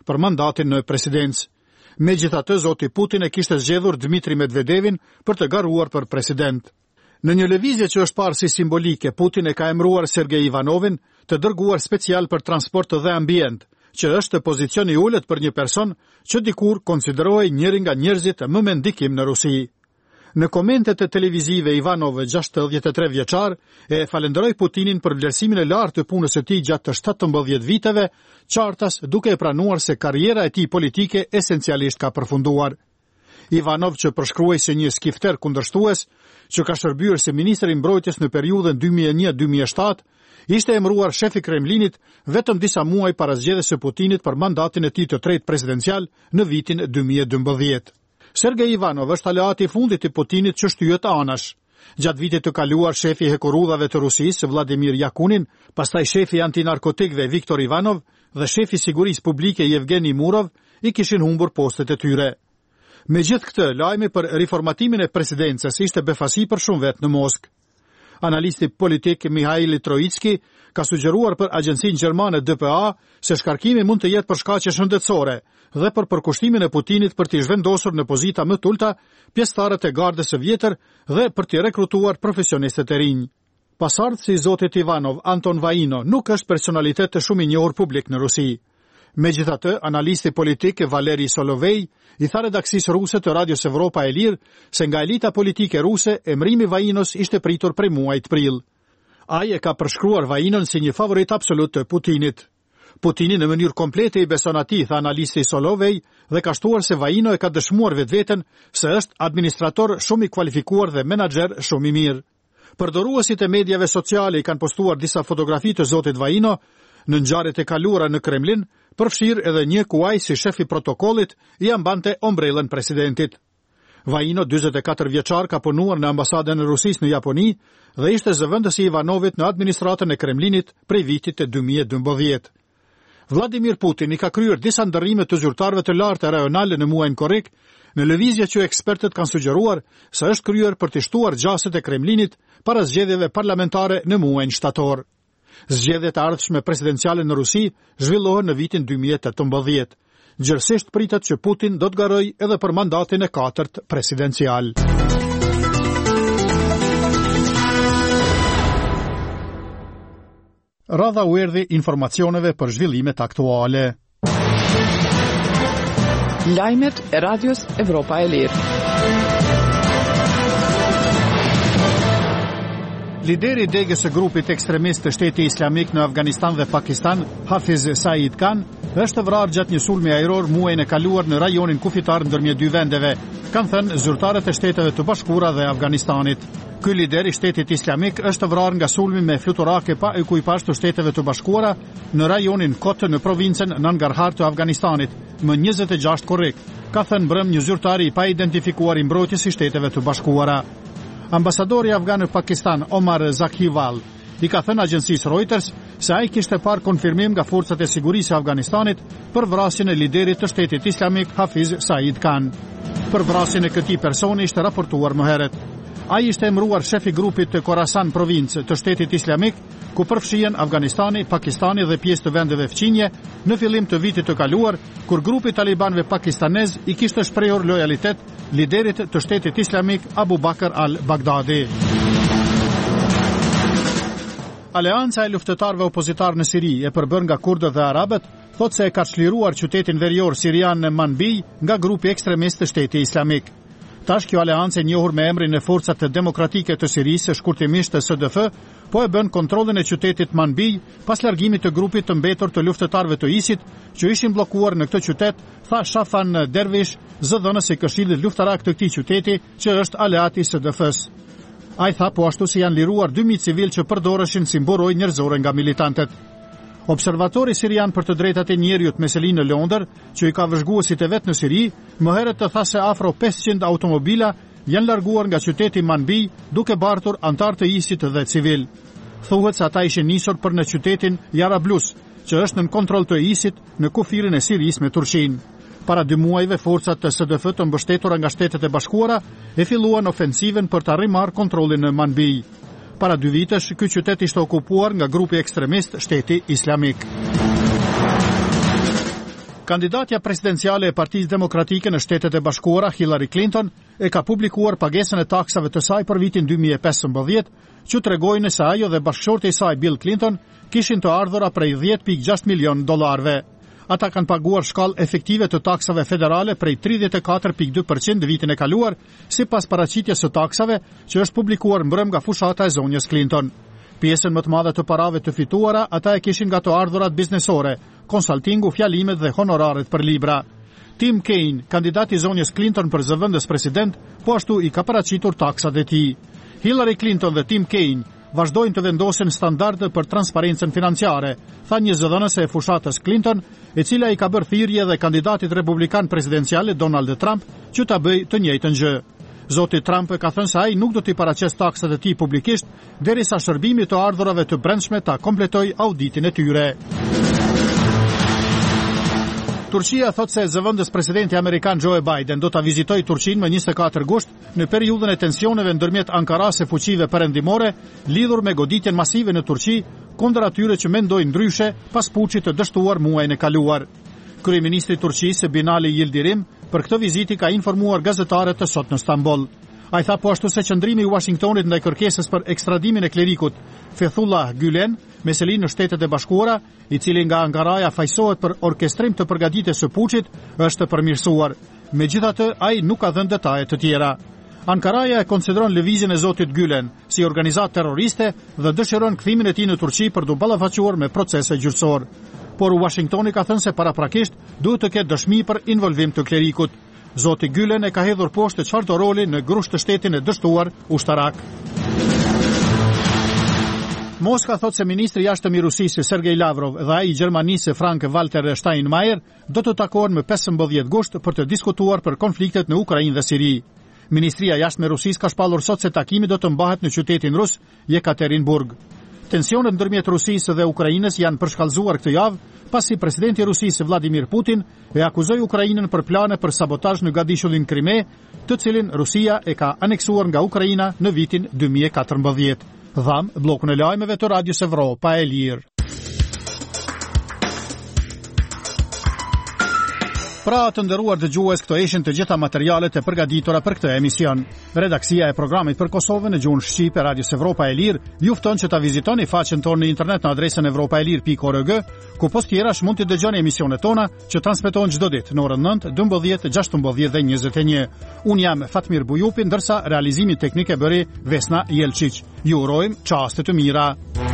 për mandatin në presidencë. Megjithatë, zoti Putin e kishte zgjedhur Dmitri Medvedevin për të garuar për president. Në një lëvizje që është parë si simbolike, Putin e ka emëruar Sergej Ivanovin, të dërguar special për transport dhe ambient, që është pozicion i ulët për një person që dikur konsiderohej njëri nga njerëzit më me ndikim në Rusi. Në komentet e televizive, Ivanov, 63 vjeçar, e falenderoi Putinin për vlerësimin e lartë të punës së tij gjatë 17 viteve, qartas duke e pranuar se karriera e tij politike esencialisht ka përfunduar. Ivanov, që përshkruaj si një skifter kundërshtues, që ka shërbyer si ministër i mbrojtjes në periudhën 2001-2007, ishte emëruar shef i Kremlinit vetëm disa muaj para zgjedhjes së Putinit për mandatin e tij të tretë presidencial në vitin 2012. Sergej Ivanov është aleati i fundit i Putinit që shtyhet anash. Gjatë vitit të kaluar, shefi i hekurudhave të Rusisë, Vladimir Yakunin, pastaj shefi i antinarkotikëve Viktor Ivanov dhe shefi i sigurisë publike Yevgeni Murov i kishin humbur postet e tyre. Megjithë këtë, lajmi për riformatimin e presidencës ishte befasi për shumë vetë në Moskë. Analisti politik Mihail Troitski ka sugjeruar për agjencinë gjermane DPA se shkarkimi mund të jetë për shkaqe shëndetësore dhe për përkushtimin e Putinit për t'i zhvendosur në pozita më t'ulta pjesëtarët e gardës së vjetër dhe për t'i rekrutuar profesionistët e rinj. Pasardhësi i zotit Ivanov, Anton Vaino, nuk është personalitet të shumë i njohur publik në Rusi. Megjithatë, analisti politik Valeri Solovej i tha redaksisë ruse të Radios Evropa e Lirë se nga elita politike ruse emrimi Vainos ishte pritur prej muajit prill. Ai e ka përshkruar Vainon si një favorit absolut të Putinit. Putini në mënyrë komplete i beson atij, tha analisti Solovej, dhe ka shtuar se Vaino e ka dëshmuar vetveten se është administrator shumë i kualifikuar dhe menaxher shumë i mirë. Përdoruesit e mediave sociale i kanë postuar disa fotografi të zotit Vaino në ngjarjet e kaluara në Kremlin, përfshirë edhe një ku ai si shef i protokollit i ambante ombrellën presidentit. Vaino, 44 vjeçar, ka punuar në ambasadën e Rusisë në Japoni dhe ishte zëvendës i Ivanovit në administratën e Kremlinit prej vitit të 2012. Vladimir Putin i ka kryer disa ndërrime të zyrtarëve të lartë rajonale në muajin korrik, në lëvizje që ekspertët kanë sugjeruar se është kryer për të shtuar gjaset e Kremlinit para zgjedhjeve parlamentare në muajin shtator. Zgjedhjet e ardhshme presidenciale në Rusi zhvillohen në vitin 2018. Gjërësisht pritet që Putin do të garojë edhe për mandatin e 4 presidencial. Radha u erdhi informacioneve për zhvillimet aktuale. Lajmet e Radios Evropa e Lirë. Lideri i degës së grupit ekstremist të Shteti Islamik në Afganistan dhe Pakistan, Hafiz Said Khan, është vrarë gjatë një sulmi ajror muajin e kaluar në rajonin kufitar ndërmjet dy vendeve, kanë thënë zyrtarët e Shteteve të Bashkuara dhe Afganistanit. Ky lider i Shtetit Islamik është vrarë nga sulmi me fluturake pa ekipazh të Shteteve të Bashkuara në rajonin Kot në provincën Nangarhar të Afganistanit, më 26 korrik, ka thënë brëm një zyrtar i pa identifikuar i mbrojtjes i Shteteve të Bashkuara. Ambasadori afgan në Pakistan, Omar Zakhival, i ka thënë agjencisë Reuters se ai kishte parë konfirmim nga forcat e sigurisë e Afganistanit për vrasjen e liderit të Shtetit Islamik Hafiz Said Khan. Për vrasjen e këtij personi ishte raportuar më herët. Ai ishte emëruar shef i grupit të Khorasan provincë të Shtetit Islamik, ku përfshihen Afganistani, Pakistani dhe pjesë të vendeve fqinje në fillim të vitit të kaluar, kur grupi talibanëve pakistanez i kishte shprehur lojalitet liderit të Shtetit Islamik Abu Bakr al-Baghdadi. Aleanca e luftëtarëve opozitar në Siri e përbërë nga kurdët dhe arabët thotë se e ka çliruar qytetin verior sirian në Manbij nga grupi ekstremist të Shtetit Islamik. Tash kjo aleancë e njohur me emrin e Forcat Demokratike të Sirisë, shkurtimisht SDF, po e bën kontrollin e qytetit Manbij pas largimit të grupit të mbetur të luftëtarëve të ISIT që ishin bllokuar në këtë qytet, tha Shafan Dervish, zëdhënës i Këshillit Luftarak të këtij qyteti, që është aleat i SDF-s. Ai tha po ashtu se janë liruar 2000 civil që përdoreshin si mburoj njerëzore nga militantët. Observatori sirian për të drejtat e njerëzit Meselin në Londër, që i ka vëzhguesit e vet në Siri, më herët të tha se afro 500 automobila janë larguar nga qyteti Manbij duke bartur antar të ISIT dhe civil. Thuhet se ata ishin nisur për në qytetin Jarablus, që është në kontroll të ISIT në kufirin e Sirisë me Turqinë. Para 2 muajve, forcat të SDF të mbështetura nga Shtetet e Bashkuara e filluan ofensivën për të arrimar kontrollin në Manbij. Para 2 vitesh, ky qytet ishte okupuar nga grupi ekstremist Shteti Islamik. Kandidatja presidenciale e Partisë Demokratike në Shtetet e Bashkuara, Hillary Clinton, e ka publikuar pagesën e taksave të saj për vitin 2015, që tregojnë se ajo dhe bashkëshorti i saj Bill Clinton kishin të ardhura prej 10.6 milion dollarëve. Ata kanë paguar shkallë efektive të taksave federale prej 34.2% vitin e kaluar, sipas paraqitjes së taksave që është publikuar mbrëm nga fushata e zonjës Clinton. Pjesën më të madhe të parave të fituara ata e kishin nga të ardhurat biznesore, konsaltingu, fjalimet dhe honoraret për libra. Tim Kaine, kandidati i zonjës Clinton për zëvendës president, po ashtu i ka paraqitur taksat e tij. Hillary Clinton dhe Tim Kaine vazhdojnë të vendosin standarde për transparencën financiare, tha një zëdhënëse e fushatës Clinton, e cila i ka bërë thirrje dhe kandidatit republikan presidenciale Donald Trump që ta bëjë të njëjtën gjë. Zoti Trump ka thënë se ai nuk do t'i paraqes taksat e tij publikisht derisa shërbimi të ardhurave të brendshme ta kompletoj auditin e tyre. Turqia thot se zëvendës presidenti amerikan Joe Biden do ta vizitojë Turqinë më 24 gusht në periudhën e tensioneve ndërmjet Ankaras e fuqive perëndimore lidhur me goditjen masive në Turqi kundër atyre që mendojnë ndryshe pas puçit të dështuar muajin e kaluar. Kryeministri i Turqisë Binali Yildirim për këtë vizitë ka informuar gazetarët të sot në Stamboll. Ai tha po ashtu se qëndrimi i Washingtonit ndaj kërkesës për ekstradimin e klerikut Fethullah Gülen me seli në Shtetet e Bashkuara, i cili nga Ankaraja fajsohet për orkestrim të përgatitjes së puçit, është përmirësuar. Megjithatë, ai nuk ka dhënë detaje të tjera. Ankaraja e konsideron lëvizjen e zotit Gülen si organizatë terroriste dhe dëshiron kthimin e tij në Turqi për të ballafaquar me procese gjyqësor. Por Washingtoni ka thënë se paraprakisht duhet të ketë dëshmi për involvim të klerikut. Zoti Gülen e ka hedhur poshtë çfarëdo roli në grusht të shtetin e dështuar ushtarak. Moska thot se ministri i jashtëm i Rusisë Sergej Lavrov dhe ai i Gjermanisë Frank-Walter Steinmeier do të takohen më 15 gusht për të diskutuar për konfliktet në Ukrainë dhe Siri. Ministria e jashtme e Rusisë ka shpallur sot se takimi do të mbahet në qytetin rus Jekaterinburg. Tensionet ndërmjet Rusisë dhe Ukrainës janë përshkallëzuar këtë javë pasi presidenti i Rusisë Vladimir Putin e akuzoi Ukrainën për plane për sabotazh në gadishullin Krime, të cilin Rusia e ka aneksuar nga Ukraina në vitin 2014. Dham bllokun e lajmeve të Radios Evropa e Lirë. Pra të nderuar dëgjues, këto ishin të gjitha materialet e përgatitura për këtë emision. Redaksia e programit për Kosovën në gjuhën shqipe Radios Evropa e Lirë ju fton që ta vizitoni faqen tonë në internet në adresën evropaelir.org, ku post tjerash mund të dëgjoni emisionet tona që transmetohen çdo ditë në orën 9, 12, 16 dhe 21. Un jam Fatmir Bujupi, ndërsa realizimin teknik e bëri Vesna Jelčić. Ju urojmë çaste të mira.